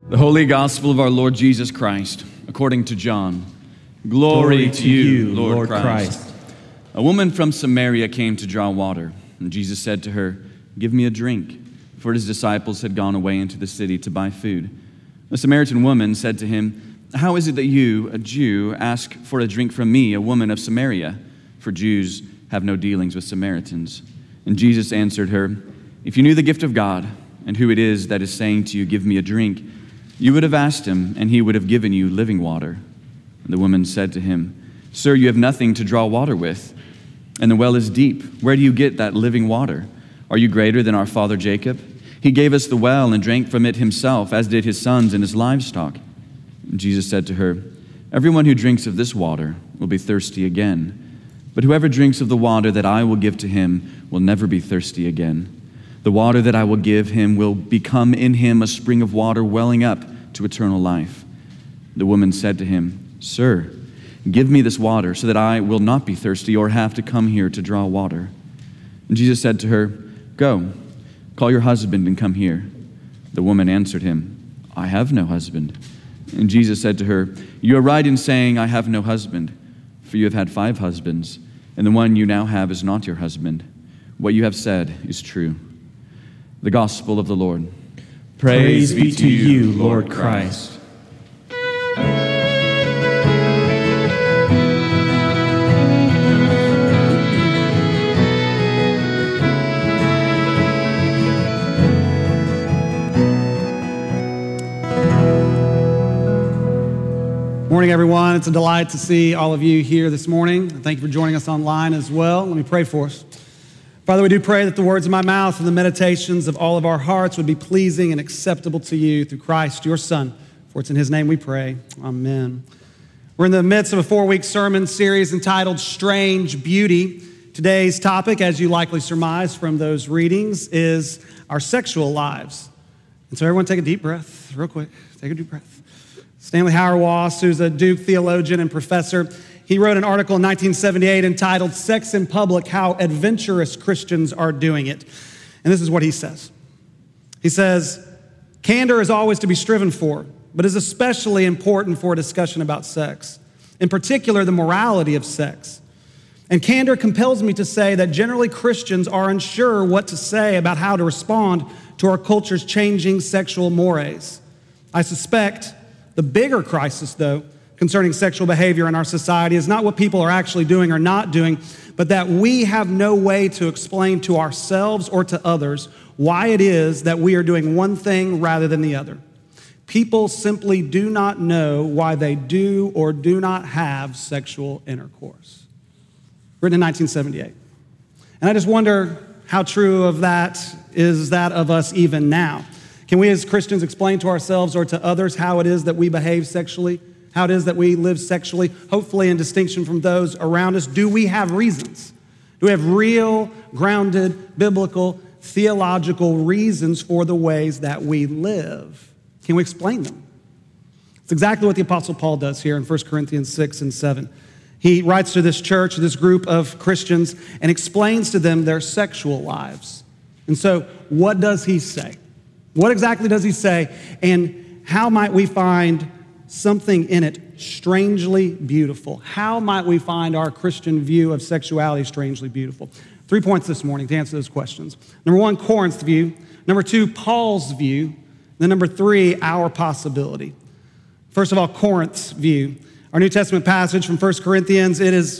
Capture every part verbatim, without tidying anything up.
The Holy Gospel of our Lord Jesus Christ, according to John. Glory, Glory to, to you, Lord, Lord Christ. Christ. A woman from Samaria came to draw water, and Jesus said to her, "Give me a drink," for his disciples had gone away into the city to buy food. The Samaritan woman said to him, "How is it that you, a Jew, ask for a drink from me, a woman of Samaria? For Jews have no dealings with Samaritans." And Jesus answered her, "If you knew the gift of God, and who it is that is saying to you, 'Give me a drink,' you would have asked him, and he would have given you living water." And the woman said to him, "Sir, you have nothing to draw water with, and the well is deep. Where do you get that living water? Are you greater than our father Jacob? He gave us the well and drank from it himself, as did his sons and his livestock." And Jesus said to her, "Everyone who drinks of this water will be thirsty again. But whoever drinks of the water that I will give to him will never be thirsty again. The water that I will give him will become in him a spring of water welling up to eternal life." The woman said to him, "Sir, give me this water so that I will not be thirsty or have to come here to draw water." And Jesus said to her, "Go, call your husband and come here." The woman answered him, "I have no husband." And Jesus said to her, "You are right in saying, 'I have no husband,' for you have had five husbands, and the one you now have is not your husband. What you have said is true." The Gospel of the Lord. Praise, Praise be to you, Lord Christ. Morning, everyone. It's a delight to see all of you here this morning. Thank you for joining us online as well. Let me pray for us. Father, we do pray that the words of my mouth and the meditations of all of our hearts would be pleasing and acceptable to you through Christ, your Son. For it's in his name we pray. Amen. We're in the midst of a four-week sermon series entitled Strange Beauty. Today's topic, as you likely surmise from those readings, is our sexual lives. And so everyone take a deep breath, real quick. Take a deep breath. Stanley Hauerwas, who's a Duke theologian and professor, he wrote an article in nineteen seventy-eight entitled "Sex in Public, How Adventurous Christians Are Doing It." And this is what he says. He says, "Candor is always to be striven for, but is especially important for a discussion about sex, in particular the morality of sex. And candor compels me to say that generally Christians are unsure what to say about how to respond to our culture's changing sexual mores. I suspect the bigger crisis, though, concerning sexual behavior in our society is not what people are actually doing or not doing, but that we have no way to explain to ourselves or to others why it is that we are doing one thing rather than the other. People simply do not know why they do or do not have sexual intercourse." Written in nineteen seventy-eight. And I just wonder how true of that is that of us even now. Can we as Christians explain to ourselves or to others how it is that we behave sexually? How it is that we live sexually, hopefully in distinction from those around us? Do we have reasons? Do we have real, grounded, biblical, theological reasons for the ways that we live? Can we explain them? It's exactly what the Apostle Paul does here in First Corinthians six and seven. He writes to this church, this group of Christians, and explains to them their sexual lives. And so what does he say? What exactly does he say, and how might we find something in it strangely beautiful? How might we find our Christian view of sexuality strangely beautiful? Three points this morning to answer those questions. Number one, Corinth's view. Number two, Paul's view. Then number three, our possibility. First of all, Corinth's view. Our New Testament passage from First Corinthians, it is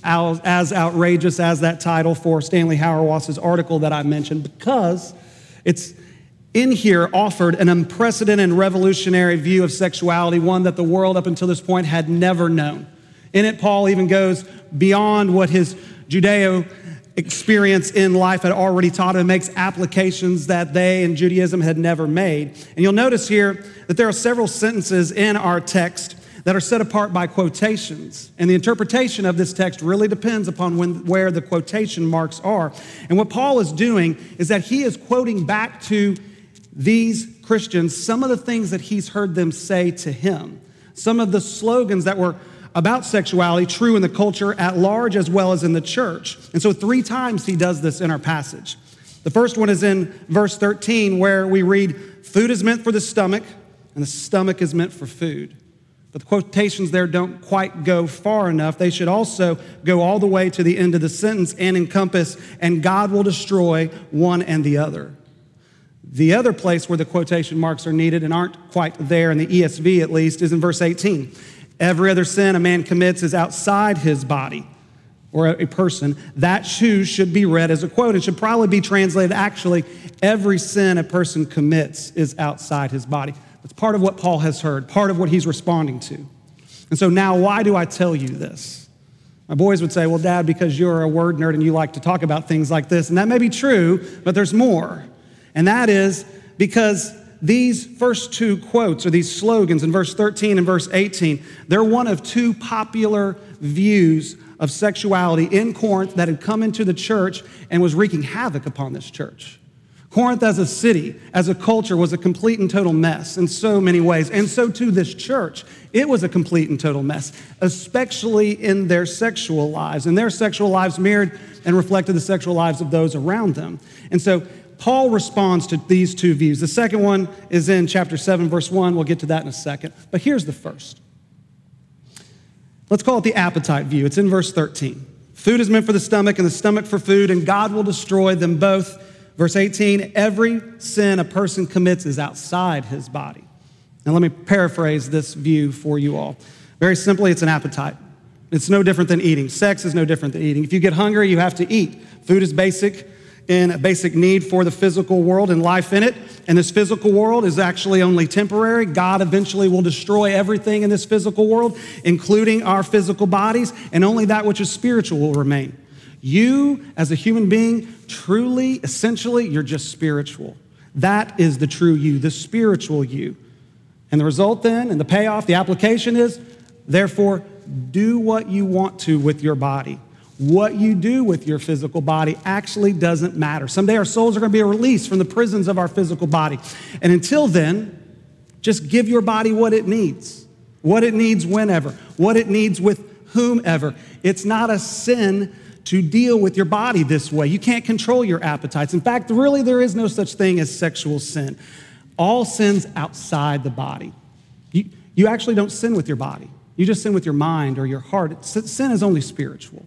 as outrageous as that title for Stanley Hauerwas' article that I mentioned, because it's in here offered an unprecedented and revolutionary view of sexuality, one that the world up until this point had never known. In it, Paul even goes beyond what his Judeo experience in life had already taught him, and makes applications that they in Judaism had never made. And you'll notice here that there are several sentences in our text that are set apart by quotations. And the interpretation of this text really depends upon when, where the quotation marks are. And what Paul is doing is that he is quoting back to these Christians some of the things that he's heard them say to him, some of the slogans that were about sexuality true in the culture at large as well as in the church. And so three times he does this in our passage. The first one is in verse thirteen, where we read, "Food is meant for the stomach, and the stomach is meant for food. But the quotations there don't quite go far enough. They should also go all the way to the end of the sentence and encompass, and God will destroy one and the other. The other place where the quotation marks are needed and aren't quite there, in the E S V at least, is in verse eighteen. Every other sin a man commits is outside his body, or a person. That too should be read as a quote. It should probably be translated, actually, every sin a person commits is outside his body. That's part of what Paul has heard, part of what he's responding to. And so now, why do I tell you this? My boys would say, well, Dad, because you're a word nerd and you like to talk about things like this. And that may be true, but there's more. And that is because these first two quotes, or these slogans in verse thirteen and verse eighteen, they're one of two popular views of sexuality in Corinth that had come into the church and was wreaking havoc upon this church. Corinth as a city, as a culture, was a complete and total mess in so many ways. And so too this church. It was a complete and total mess, especially in their sexual lives. And their sexual lives mirrored and reflected the sexual lives of those around them. And so Paul responds to these two views. The second one is in chapter seven, verse one. We'll get to that in a second. But here's the first. Let's call it the appetite view. It's in verse thirteen. Food is meant for the stomach and the stomach for food, and God will destroy them both. Verse eighteen, every sin a person commits is outside his body. Now let me paraphrase this view for you all. Very simply, it's an appetite. It's no different than eating. Sex is no different than eating. If you get hungry, you have to eat. Food is basic in a basic need for the physical world and life in it. And this physical world is actually only temporary. God eventually will destroy everything in this physical world, including our physical bodies, and only that which is spiritual will remain. You, as a human being, truly, essentially, you're just spiritual. That is the true you, the spiritual you. And the result then, and the payoff, the application is, therefore, do what you want to with your body. What you do with your physical body actually doesn't matter. Someday our souls are going to be released from the prisons of our physical body. And until then, just give your body what it needs. What it needs whenever. What it needs with whomever. It's not a sin to deal with your body this way. You can't control your appetites. In fact, really there is no such thing as sexual sin. All sin's outside the body. You, you actually don't sin with your body. You just sin with your mind or your heart. Sin is only spiritual.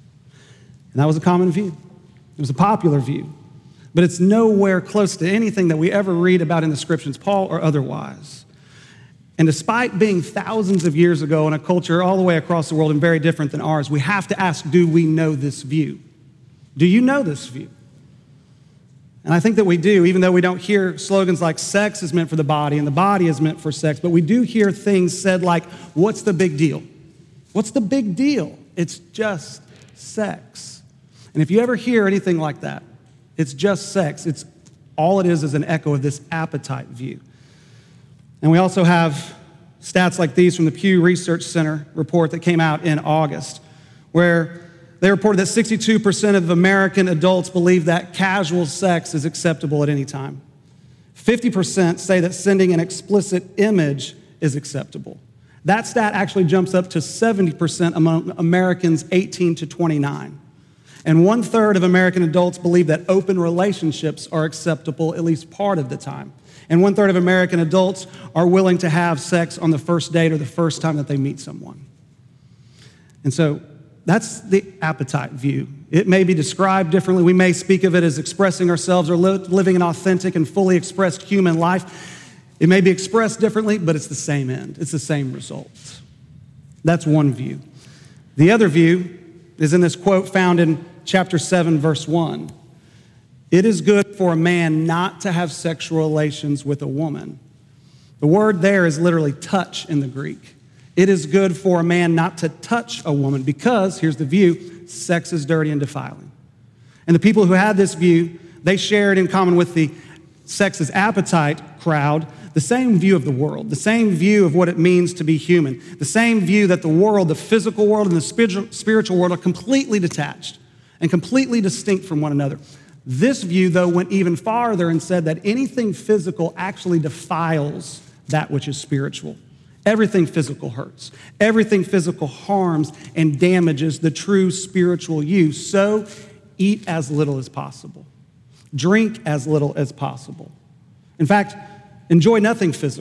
And that was a common view. It was a popular view. But it's nowhere close to anything that we ever read about in the scriptures, Paul or otherwise. And despite being thousands of years ago in a culture all the way across the world and very different than ours, we have to ask, do we know this view? Do you know this view? And I think that we do, even though we don't hear slogans like sex is meant for the body and the body is meant for sex, but we do hear things said like, what's the big deal? What's the big deal? It's just sex. And if you ever hear anything like that, it's just sex. It's all it is is an echo of this appetite view. And we also have stats like these from the Pew Research Center report that came out in August, where they reported that sixty-two percent of American adults believe that casual sex is acceptable at any time. fifty percent say that sending an explicit image is acceptable. That stat actually jumps up to seventy percent among Americans eighteen to twenty-nine. And one third of American adults believe that open relationships are acceptable at least part of the time. And one third of American adults are willing to have sex on the first date or the first time that they meet someone. And so that's the appetite view. It may be described differently. We may speak of it as expressing ourselves or li- living an authentic and fully expressed human life. It may be expressed differently, but it's the same end. It's the same result. That's one view. The other view is in this quote found in chapter seven, verse one. It is good for a man not to have sexual relations with a woman. The word there is literally touch in the Greek. It is good for a man not to touch a woman because, here's the view, sex is dirty and defiling. And the people who had this view, they shared in common with the sex is appetite crowd the same view of the world, the same view of what it means to be human, the same view that the world, the physical world and the spiritual world are completely detached and completely distinct from one another. This view, though, went even farther and said that anything physical actually defiles that which is spiritual. Everything physical hurts. Everything physical harms and damages the true spiritual you. So eat as little as possible. Drink as little as possible. In fact, enjoy nothing physical.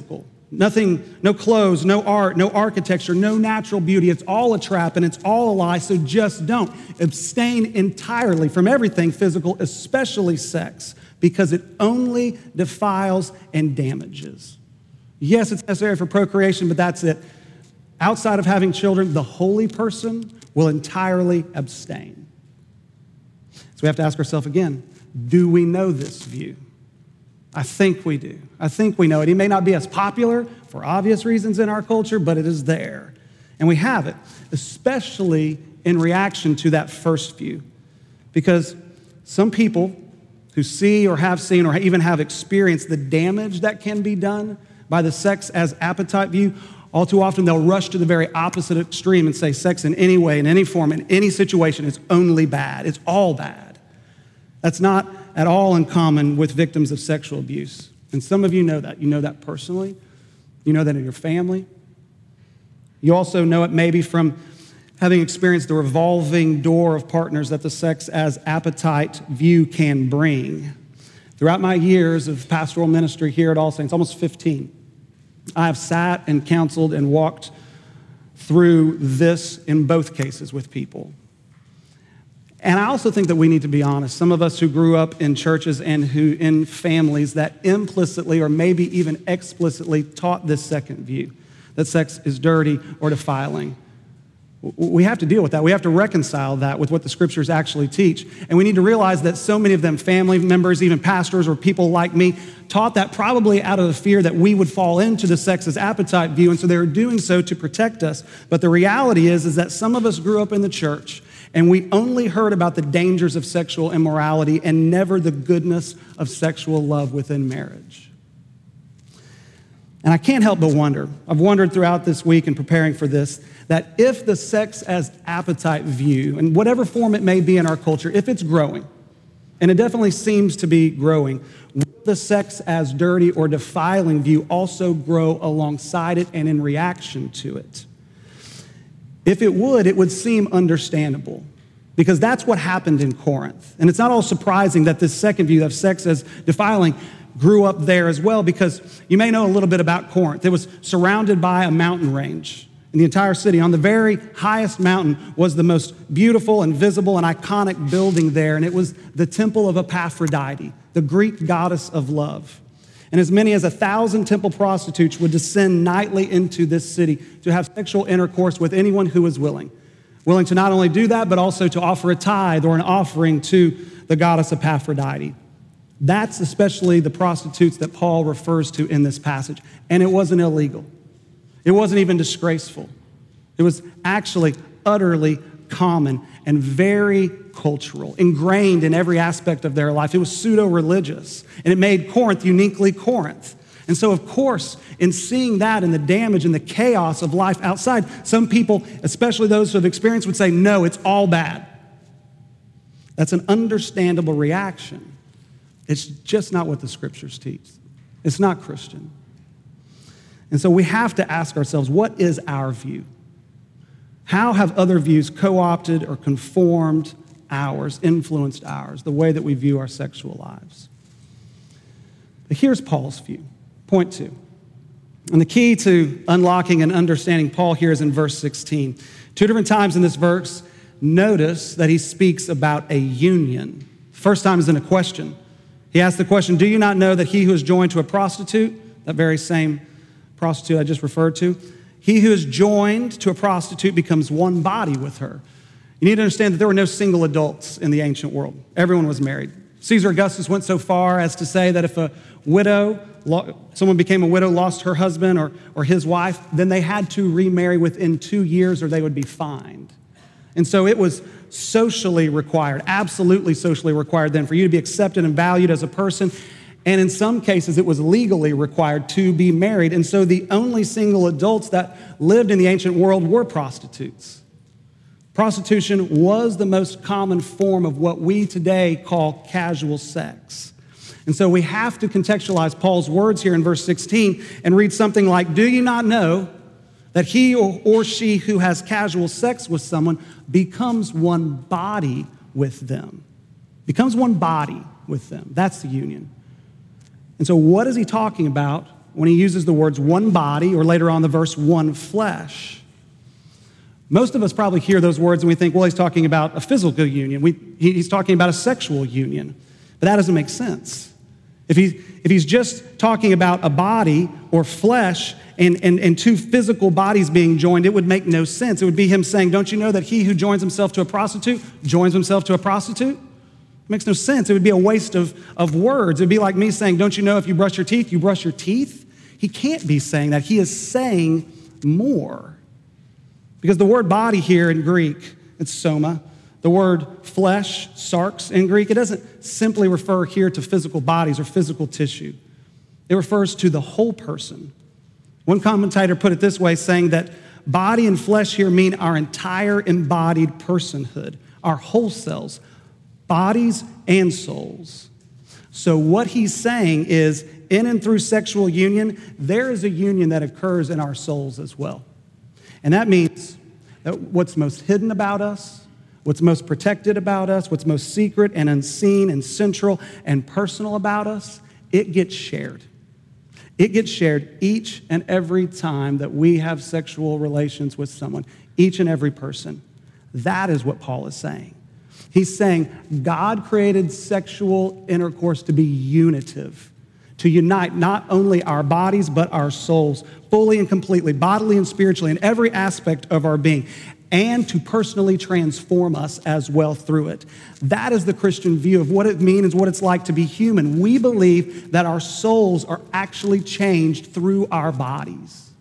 Nothing, no clothes, no art, no architecture, no natural beauty. It's all a trap and it's all a lie, so just don't. Abstain entirely from everything physical, especially sex, because it only defiles and damages. Yes, it's necessary for procreation, but that's it. Outside of having children, the holy person will entirely abstain. So we have to ask ourselves again, do we know this view? I think we do. I think we know it. It may not be as popular for obvious reasons in our culture, but it is there. And we have it, especially in reaction to that first view. Because some people who see or have seen or even have experienced the damage that can be done by the sex as appetite view, all too often they'll rush to the very opposite extreme and say sex in any way, in any form, in any situation is only bad. It's all bad. That's not at all uncommon with victims of sexual abuse. And some of you know that. You know that personally. You know that in your family. You also know it maybe from having experienced the revolving door of partners that the sex as appetite view can bring. Throughout my years of pastoral ministry here at All Saints, almost fifteen, I have sat and counseled and walked through this in both cases with people. And I also think that we need to be honest. Some of us who grew up in churches and who in families that implicitly or maybe even explicitly taught this second view, that sex is dirty or defiling. We have to deal with that. We have to reconcile that with what the scriptures actually teach. And we need to realize that so many of them, family members, even pastors or people like me, taught that probably out of the fear that we would fall into the sex as appetite view. And so they were doing so to protect us. But the reality is, is that some of us grew up in the church and we only heard about the dangers of sexual immorality and never the goodness of sexual love within marriage. And I can't help but wonder, I've wondered throughout this week in preparing for this, that if the sex as appetite view, in whatever form it may be in our culture, if it's growing, and it definitely seems to be growing, will the sex as dirty or defiling view also grow alongside it and in reaction to it? If it would, it would seem understandable, because that's what happened in Corinth. And it's not all surprising that this second view of sex as defiling grew up there as well, because you may know a little bit about Corinth. It was surrounded by a mountain range in the entire city. On the very highest mountain was the most beautiful and visible and iconic building there, and it was the temple of Aphrodite, the Greek goddess of love. And as many as a thousand temple prostitutes would descend nightly into this city to have sexual intercourse with anyone who was willing. Willing to not only do that, but also to offer a tithe or an offering to the goddess of Aphrodite. That's especially the prostitutes that Paul refers to in this passage. And it wasn't illegal. It wasn't even disgraceful. It was actually utterly common and very cultural, ingrained in every aspect of their life. It was pseudo-religious, and it made Corinth uniquely Corinth. And so, of course, in seeing that and the damage and the chaos of life outside, some people, especially those who have experienced, would say, no, it's all bad. That's an understandable reaction. It's just not what the scriptures teach. It's not Christian. And so we have to ask ourselves, what is our view? How have other views co-opted or conformed ours, influenced ours, the way that we view our sexual lives? But here's Paul's view, point two. And the key to unlocking and understanding Paul here is in verse sixteen. Two different times in this verse, notice that he speaks about a union. First time is in a question. He asks the question, do you not know that he who is joined to a prostitute, that very same prostitute I just referred to, he who is joined to a prostitute becomes one body with her. You need to understand that there were no single adults in the ancient world. Everyone was married. Caesar Augustus went so far as to say that if a widow, someone became a widow, lost her husband or, or his wife, then they had to remarry within two years or they would be fined. And so it was socially required, absolutely socially required then for you to be accepted and valued as a person. And in some cases, it was legally required to be married. And so the only single adults that lived in the ancient world were prostitutes. Prostitution was the most common form of what we today call casual sex. And so we have to contextualize Paul's words here in verse sixteen and read something like, do you not know that he or, or she who has casual sex with someone becomes one body with them? Becomes one body with them. That's the union. And so what is he talking about when he uses the words one body, or later on the verse one flesh. Most of us probably hear those words and we think, well, he's talking about a physical union. We, he's talking about a sexual union. But that doesn't make sense. If, he, if he's just talking about a body or flesh and, and, and two physical bodies being joined, it would make no sense. It would be him saying, don't you know that he who joins himself to a prostitute joins himself to a prostitute? It makes no sense. It would be a waste of, of words. It would be like me saying, don't you know if you brush your teeth, you brush your teeth? He can't be saying that. He is saying more. Because the word body here in Greek, it's soma. The word flesh, sarx in Greek, it doesn't simply refer here to physical bodies or physical tissue. It refers to the whole person. One commentator put it this way, saying that body and flesh here mean our entire embodied personhood, our whole selves, bodies and souls. So what he's saying is, in and through sexual union, there is a union that occurs in our souls as well. And that means that what's most hidden about us, what's most protected about us, what's most secret and unseen and central and personal about us, it gets shared. It gets shared each and every time that we have sexual relations with someone, each and every person. That is what Paul is saying. He's saying God created sexual intercourse to be unitive, to unite not only our bodies, but our souls, fully and completely, bodily and spiritually, in every aspect of our being, and to personally transform us as well through it. That is the Christian view of what it means, what it's like to be human. We believe that our souls are actually changed through our bodies.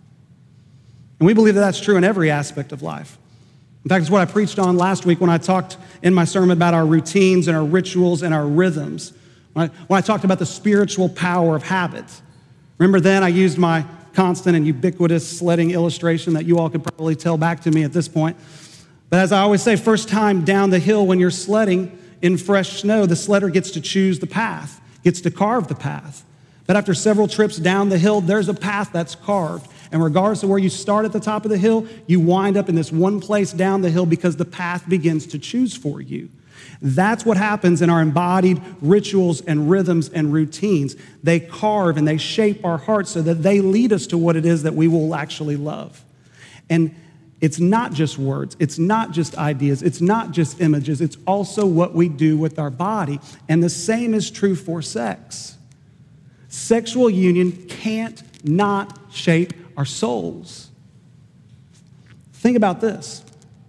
And we believe that that's true in every aspect of life. In fact, it's what I preached on last week when I talked in my sermon about our routines and our rituals and our rhythms. When I, when I talked about the spiritual power of habits. Remember then I used my constant and ubiquitous sledding illustration that you all could probably tell back to me at this point. But as I always say, first time down the hill when you're sledding in fresh snow, the sledder gets to choose the path, gets to carve the path. But after several trips down the hill, there's a path that's carved. And regardless of where you start at the top of the hill, you wind up in this one place down the hill because the path begins to choose for you. That's what happens in our embodied rituals and rhythms and routines. They carve and they shape our hearts so that they lead us to what it is that we will actually love. And it's not just words, it's not just ideas, it's not just images, it's also what we do with our body. And the same is true for sex. Sexual union can't not shape our souls. Think about this.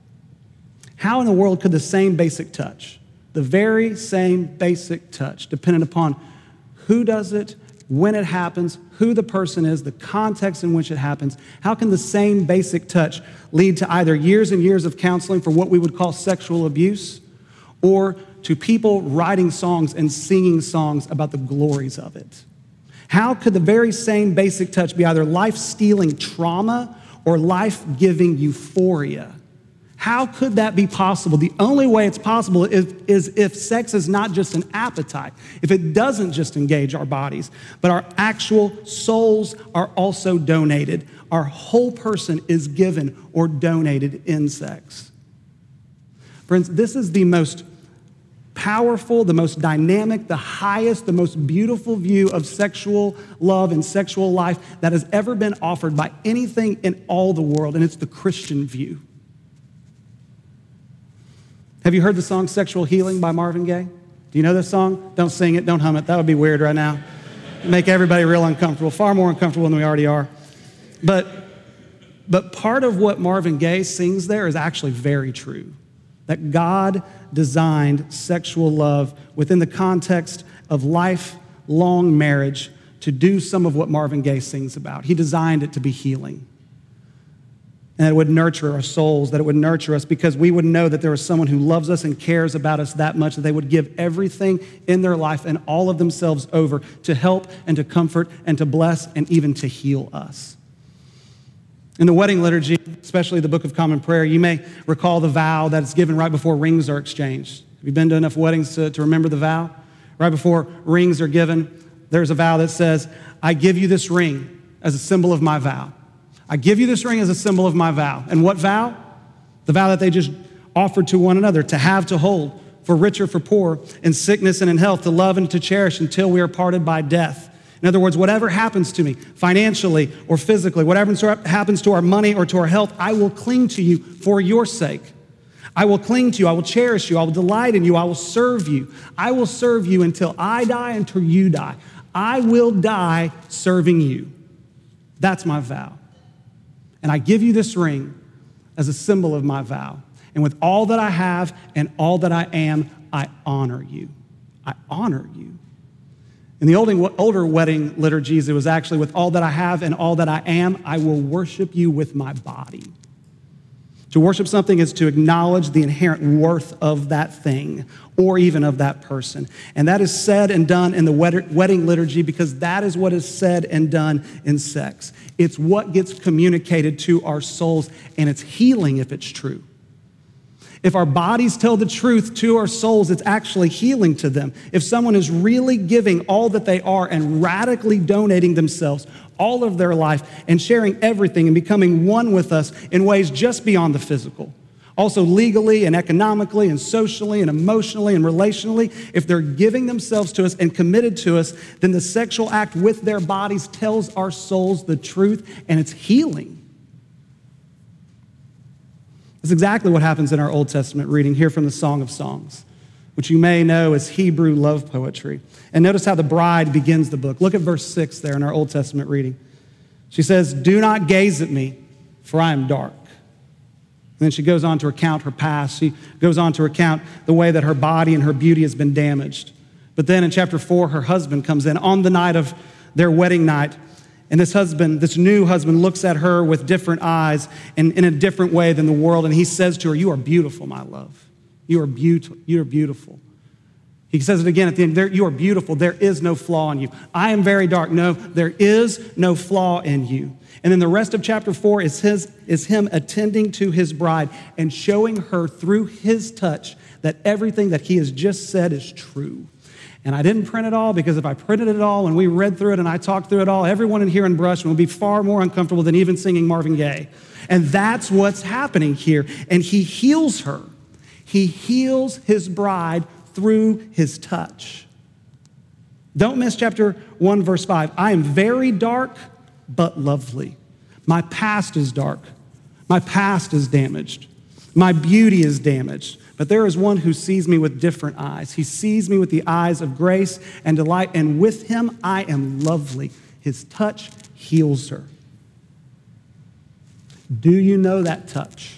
How in the world could the same basic touch, the very same basic touch, depending upon who does it, when it happens, who the person is, the context in which it happens, how can the same basic touch lead to either years and years of counseling for what we would call sexual abuse, or to people writing songs and singing songs about the glories of it? How could the very same basic touch be either life-stealing trauma or life-giving euphoria? How could that be possible? The only way it's possible is, is if sex is not just an appetite, if it doesn't just engage our bodies, but our actual souls are also donated. Our whole person is given or donated in sex. Friends, this is the most powerful, the most dynamic, the highest, the most beautiful view of sexual love and sexual life that has ever been offered by anything in all the world, and it's the Christian view. Have you heard the song Sexual Healing by Marvin Gaye? Do you know this song? Don't sing it, don't hum it. That would be weird right now. Make everybody real uncomfortable, far more uncomfortable than we already are. But, but part of what Marvin Gaye sings there is actually very true. That God designed sexual love within the context of lifelong marriage to do some of what Marvin Gaye sings about. He designed it to be healing. And that it would nurture our souls, that it would nurture us because we would know that there is someone who loves us and cares about us that much that they would give everything in their life and all of themselves over to help and to comfort and to bless and even to heal us. In the wedding liturgy, especially the Book of Common Prayer, you may recall the vow that is given right before rings are exchanged. Have you been to enough weddings to, to remember the vow? Right before rings are given, there's a vow that says, I give you this ring as a symbol of my vow. I give you this ring as a symbol of my vow. And what vow? The vow that they just offered to one another, to have, to hold, for rich or for poor, in sickness and in health, to love and to cherish until we are parted by death. In other words, whatever happens to me, financially or physically, whatever happens to our money or to our health, I will cling to you for your sake. I will cling to you. I will cherish you. I will delight in you. I will serve you. I will serve you until I die, until you die. I will die serving you. That's my vow. And I give you this ring as a symbol of my vow. And with all that I have and all that I am, I honor you. I honor you. In the older wedding liturgies, it was actually, with all that I have and all that I am, I will worship you with my body. To worship something is to acknowledge the inherent worth of that thing or even of that person. And that is said and done in the wedding liturgy because that is what is said and done in sex. It's what gets communicated to our souls, and it's healing if it's true. If our bodies tell the truth to our souls, it's actually healing to them. If someone is really giving all that they are and radically donating themselves, all of their life, and sharing everything and becoming one with us in ways just beyond the physical, also legally and economically and socially and emotionally and relationally, if they're giving themselves to us and committed to us, then the sexual act with their bodies tells our souls the truth, and it's healing. That's exactly what happens in our Old Testament reading here from the Song of Songs, which you may know as Hebrew love poetry. And notice how the bride begins the book. Look at verse six there in our Old Testament reading. She says, "Do not gaze at me, for I am dark." And then she goes on to recount her past. She goes on to recount the way that her body and her beauty has been damaged. But then in chapter four, her husband comes in on the night of their wedding night. And this husband, this new husband, looks at her with different eyes and in a different way than the world. And he says to her, "You are beautiful, my love. You are beautiful. You are beautiful." He says it again at the end, "You are beautiful. There is no flaw in you. I am very dark. No, there is no flaw in you." And then the rest of chapter four is his, is him attending to his bride and showing her through his touch that everything that he has just said is true. And I didn't print it all because if I printed it all and we read through it and I talked through it all, everyone in here in Brushman would be far more uncomfortable than even singing Marvin Gaye. And that's what's happening here. And he heals her. He heals his bride through his touch. Don't miss chapter one, verse five. "I am very dark, but lovely. My past is dark. My past is damaged. My beauty is damaged. But there is one who sees me with different eyes. He sees me with the eyes of grace and delight, and with him I am lovely. His touch heals her." Do you know that touch?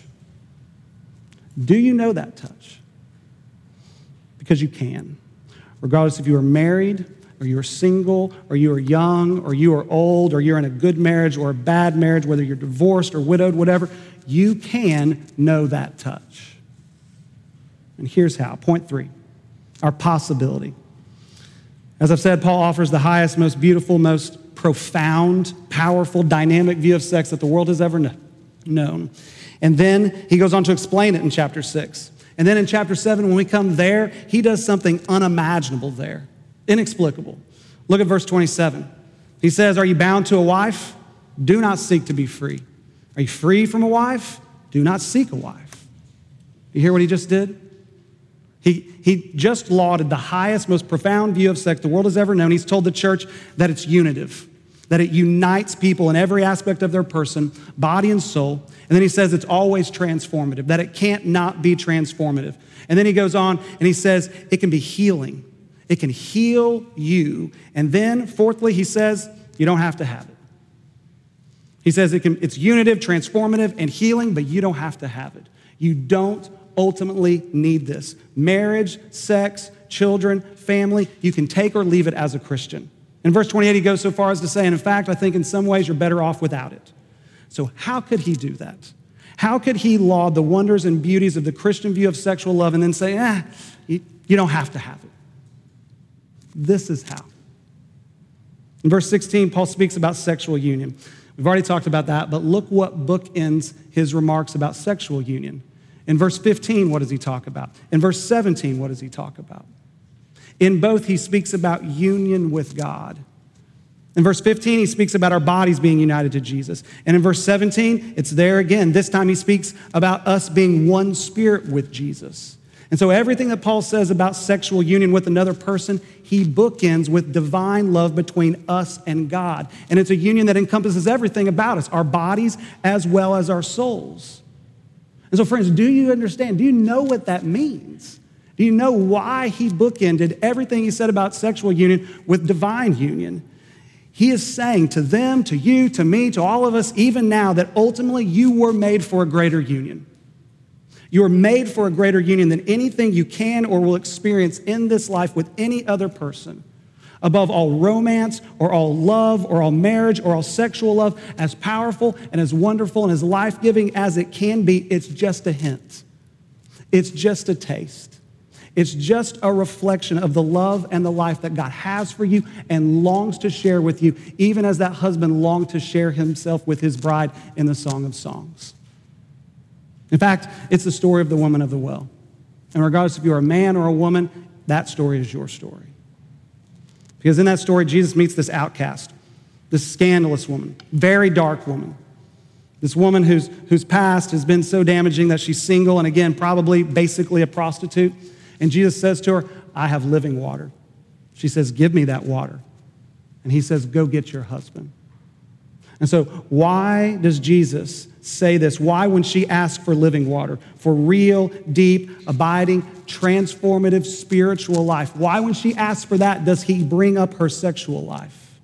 Do you know that touch? Because you can. Regardless if you are married, or you are single, or you are young, or you are old, or you're in a good marriage or a bad marriage, whether you're divorced or widowed, whatever, you can know that touch. And here's how. Point three, our possibility. As I've said, Paul offers the highest, most beautiful, most profound, powerful, dynamic view of sex that the world has ever kn- known. And then he goes on to explain it in chapter six. And then in chapter seven, when we come there, he does something unimaginable there, inexplicable. Look at verse twenty-seven. He says, "Are you bound to a wife? Do not seek to be free. Are you free from a wife? Do not seek a wife." You hear what he just did? He, he just lauded the highest, most profound view of sex the world has ever known. He's told the church that it's unitive, that it unites people in every aspect of their person, body and soul. And then he says it's always transformative, that it can't not be transformative. And then he goes on and he says it can be healing. It can heal you. And then fourthly, he says you don't have to have it. He says it can, it's unitive, transformative, and healing, but you don't have to have it. You don't ultimately need this. Marriage, sex, children, family, you can take or leave it as a Christian. In verse twenty-eight, he goes so far as to say, and in fact, I think in some ways you're better off without it. So how could he do that? How could he laud the wonders and beauties of the Christian view of sexual love and then say, ah, you, you don't have to have it? This is how. In verse sixteen, Paul speaks about sexual union. We've already talked about that, but look what bookends his remarks about sexual union. In verse fifteen, what does he talk about? In verse seventeen, what does he talk about? In both, he speaks about union with God. In verse fifteen, he speaks about our bodies being united to Jesus. And in verse seventeen, it's there again. This time he speaks about us being one spirit with Jesus. And so everything that Paul says about sexual union with another person, he bookends with divine love between us and God. And it's a union that encompasses everything about us, our bodies as well as our souls. And so friends, do you understand? Do you know what that means? Do you know why he bookended everything he said about sexual union with divine union? He is saying to them, to you, to me, to all of us, even now, that ultimately you were made for a greater union. You are made for a greater union than anything you can or will experience in this life with any other person. Above all romance or all love or all marriage or all sexual love, as powerful and as wonderful and as life-giving as it can be, it's just a hint. It's just a taste. It's just a reflection of the love and the life that God has for you and longs to share with you, even as that husband longed to share himself with his bride in the Song of Songs. In fact, it's the story of the woman of the well. And regardless if you're a man or a woman, that story is your story. Because in that story, Jesus meets this outcast, this scandalous woman, very dark woman. This woman whose, whose past has been so damaging that she's single and again, probably basically a prostitute. And Jesus says to her, I have living water. She says, give me that water. And he says, go get your husband. And so why does Jesus say this? Why, when she asks for living water, for real, deep, abiding, transformative spiritual life, why, when she asks for that, does he bring up her sexual life?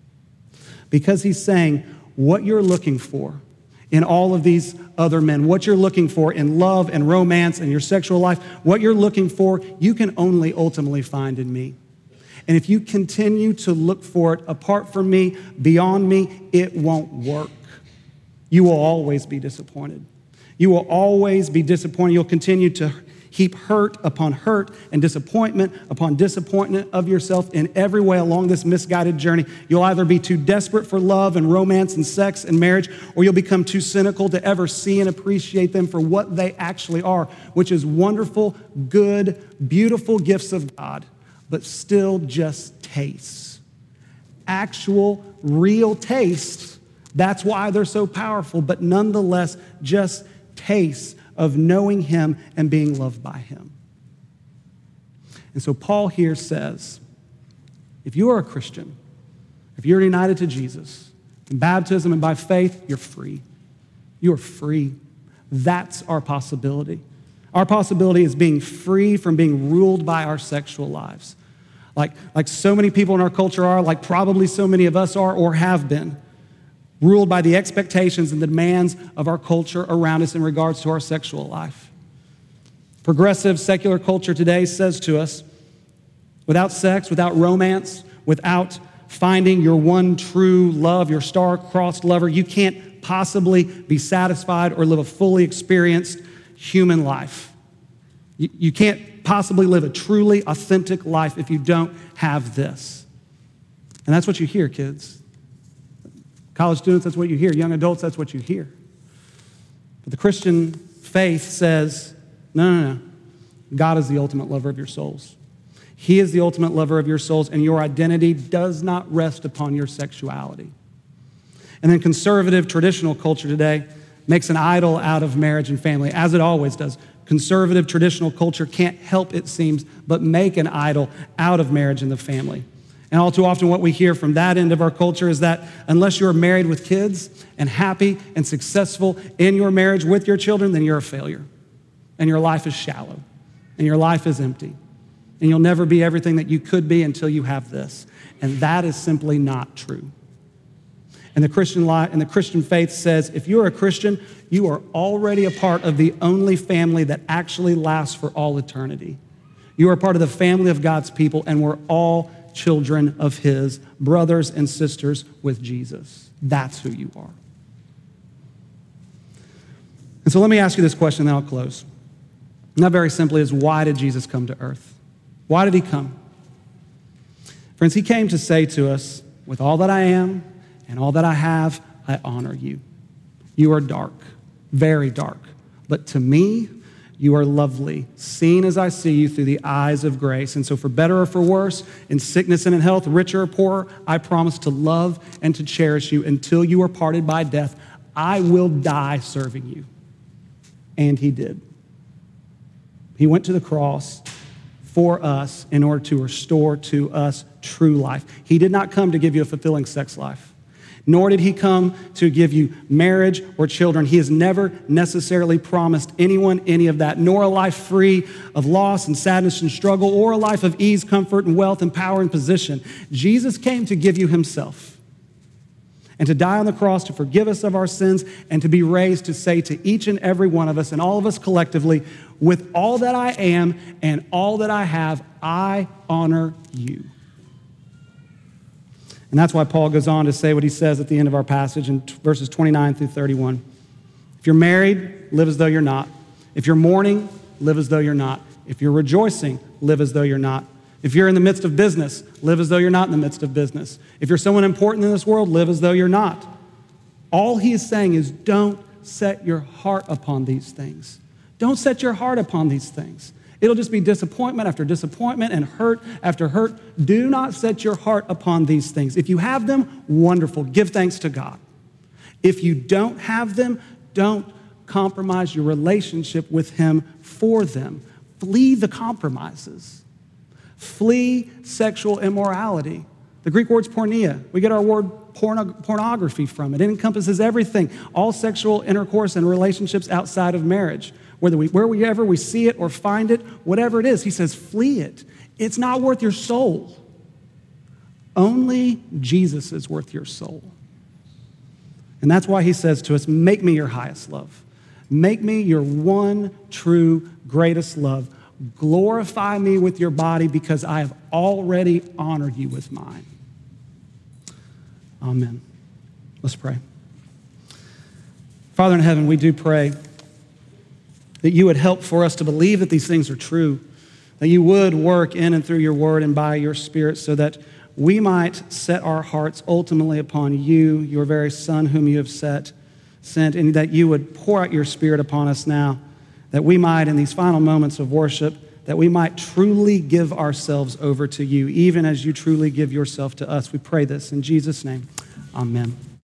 Because he's saying what you're looking for in all of these other men, what you're looking for in love and romance and your sexual life, what you're looking for, you can only ultimately find in me. And if you continue to look for it apart from me, beyond me, it won't work. You will always be disappointed. You will always be disappointed. You'll continue to heap hurt upon hurt and disappointment upon disappointment of yourself in every way along this misguided journey. You'll either be too desperate for love and romance and sex and marriage, or you'll become too cynical to ever see and appreciate them for what they actually are, which is wonderful, good, beautiful gifts of God, but still just tastes. Actual, real taste. That's why they're so powerful, but nonetheless, just tastes of knowing him and being loved by him. And so Paul here says, if you are a Christian, if you're united to Jesus, in baptism and by faith, you're free. You're free. That's our possibility. Our possibility is being free from being ruled by our sexual lives. Like, like so many people in our culture are, like probably so many of us are or have been, ruled by the expectations and the demands of our culture around us in regards to our sexual life. Progressive secular culture today says to us, without sex, without romance, without finding your one true love, your star-crossed lover, you can't possibly be satisfied or live a fully experienced human life. You, you can't possibly live a truly authentic life if you don't have this. And that's what you hear, kids. College students, that's what you hear. Young adults, that's what you hear. But the Christian faith says, no, no, no. God is the ultimate lover of your souls. He is the ultimate lover of your souls, and your identity does not rest upon your sexuality. And then conservative, traditional culture today makes an idol out of marriage and family, as it always does. Conservative, traditional culture can't help, it seems, but make an idol out of marriage and the family. And all too often what we hear from that end of our culture is that unless you're married with kids and happy and successful in your marriage with your children, then you're a failure. And your life is shallow. And your life is empty. And you'll never be everything that you could be until you have this. And that is simply not true. And the Christian life and the Christian faith says, if you're a Christian, you are already a part of the only family that actually lasts for all eternity. You are part of the family of God's people, and we're all children of his, brothers and sisters with Jesus. That's who you are. And so let me ask you this question, then I'll close. And that very simply is, why did Jesus come to earth? Why did he come? Friends, he came to say to us, with all that I am and all that I have, I honor you. You are dark, very dark. But to me, you are lovely, seen as I see you through the eyes of grace. And so for better or for worse, in sickness and in health, richer or poorer, I promise to love and to cherish you until you are parted by death. I will die serving you. And he did. He went to the cross for us in order to restore to us true life. He did not come to give you a fulfilling sex life, nor did he come to give you marriage or children. He has never necessarily promised anyone any of that, nor a life free of loss and sadness and struggle, or a life of ease, comfort, and wealth and power and position. Jesus came to give you himself and to die on the cross to forgive us of our sins and to be raised to say to each and every one of us and all of us collectively, with all that I am and all that I have, I honor you. And that's why Paul goes on to say what he says at the end of our passage in verses twenty-nine through thirty-one. If you're married, live as though you're not. If you're mourning, live as though you're not. If you're rejoicing, live as though you're not. If you're in the midst of business, live as though you're not in the midst of business. If you're someone important in this world, live as though you're not. All he is saying is don't set your heart upon these things. Don't set your heart upon these things. It'll just be disappointment after disappointment and hurt after hurt. Do not set your heart upon these things. If you have them, wonderful. Give thanks to God. If you don't have them, don't compromise your relationship with him for them. Flee the compromises. Flee sexual immorality. The Greek word's porneia. We get our word porno- pornography from it. It encompasses everything, all sexual intercourse and relationships outside of marriage. Whether we, wherever we see it or find it, whatever it is, he says, flee it. It's not worth your soul. Only Jesus is worth your soul. And that's why he says to us, make me your highest love. Make me your one true greatest love. Glorify me with your body because I have already honored you with mine. Amen. Let's pray. Father in heaven, we do pray that you would help for us to believe that these things are true, that you would work in and through your word and by your Spirit so that we might set our hearts ultimately upon you, your very Son whom you have set, sent, and that you would pour out your Spirit upon us now, that we might, in these final moments of worship, that we might truly give ourselves over to you, even as you truly give yourself to us. We pray this in Jesus' name. Amen.